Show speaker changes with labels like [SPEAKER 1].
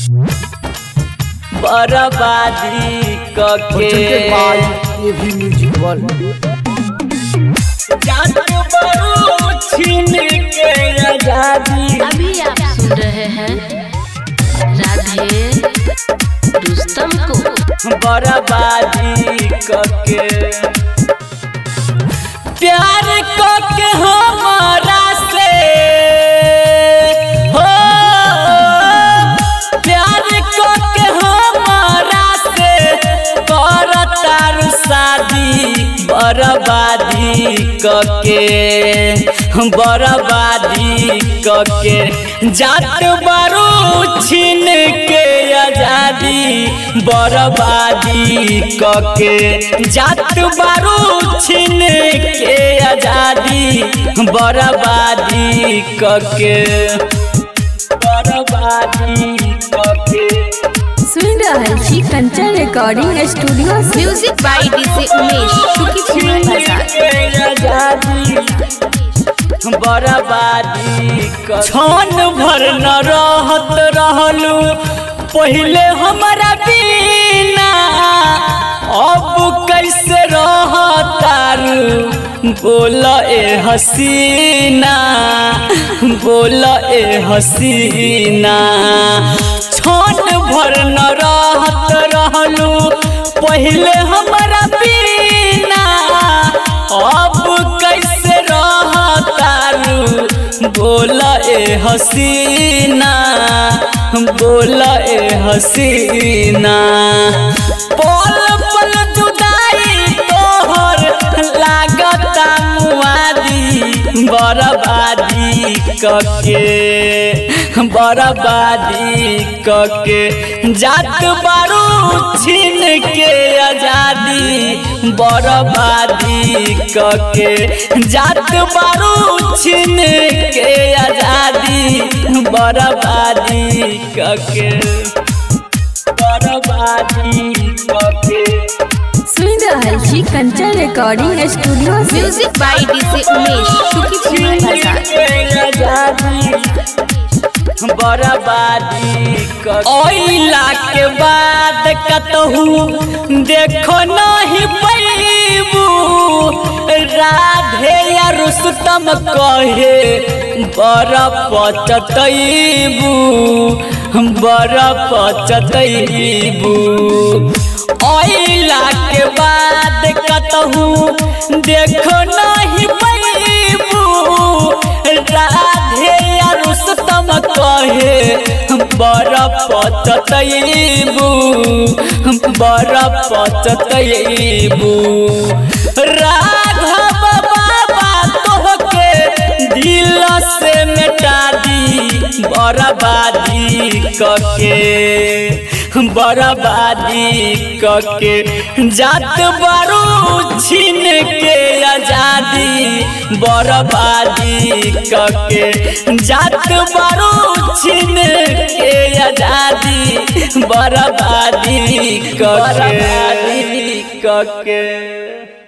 [SPEAKER 1] बर्बादी कके
[SPEAKER 2] ये भी म्यूजिक वर्ल्ड
[SPEAKER 1] जात बरू छीन के आजादी।
[SPEAKER 3] अभी आप सुन रहे हैं राधे रुस्तम को।
[SPEAKER 1] बर्बादी कके प्यार कके हमारा से हो, प्यार कके हमारा से करतारू शादी। बर्बादी कके बर्बादी कके जात बारू छीन के आजादी। बर्बादी कके जात बारू छीन के आजादी। बर्बादी कके बर्बादी कके
[SPEAKER 4] सुन रहल छी Kanchan recording studio.
[SPEAKER 3] Music by DJ Umesh Shukipur बाजार।
[SPEAKER 1] बर्बादी क्षण भर न रहत रहलू पहले हमारा बिना, अब कैसे रहतारू बोल ए हसीना, बोल ए हसीना। क्षण भर न रहत रहलू पहले हमारा बिना, अब कैसे रहतारू बोल ए हसीना, बोल ए हसीना। पल पल जुदाई तोहर लागता मुआदी। बर्बादी कके बर्बादी कके जात बारू छीन के आजादी। बर्बादी कके जात बारू छीन के आजादी। बर्बादी कके बर्बादी कके
[SPEAKER 4] सुन रहल छी Kanchan recording studio.
[SPEAKER 3] Music by DJ Umesh Shukipur बाजार।
[SPEAKER 1] बर्बादी ओइला के बाद कतहू देखो नहीं पैबू। राधे या रुस्तम कहे बड़ पचतैबू, बड़ पचतैबू। ओइला के बाद कतहू देखो नहीं पैबू। राधे या रुस्तम कहे बड़ पचतैबू, बड़ पचतैबू। राघव बाबा तोहके दिल से मिटा दी। बर्बादी कके बर्बादी कके जात बारू छीन के आजादी। बर्बादी कके जात बारू छीन के आजादी। बर्बादी कके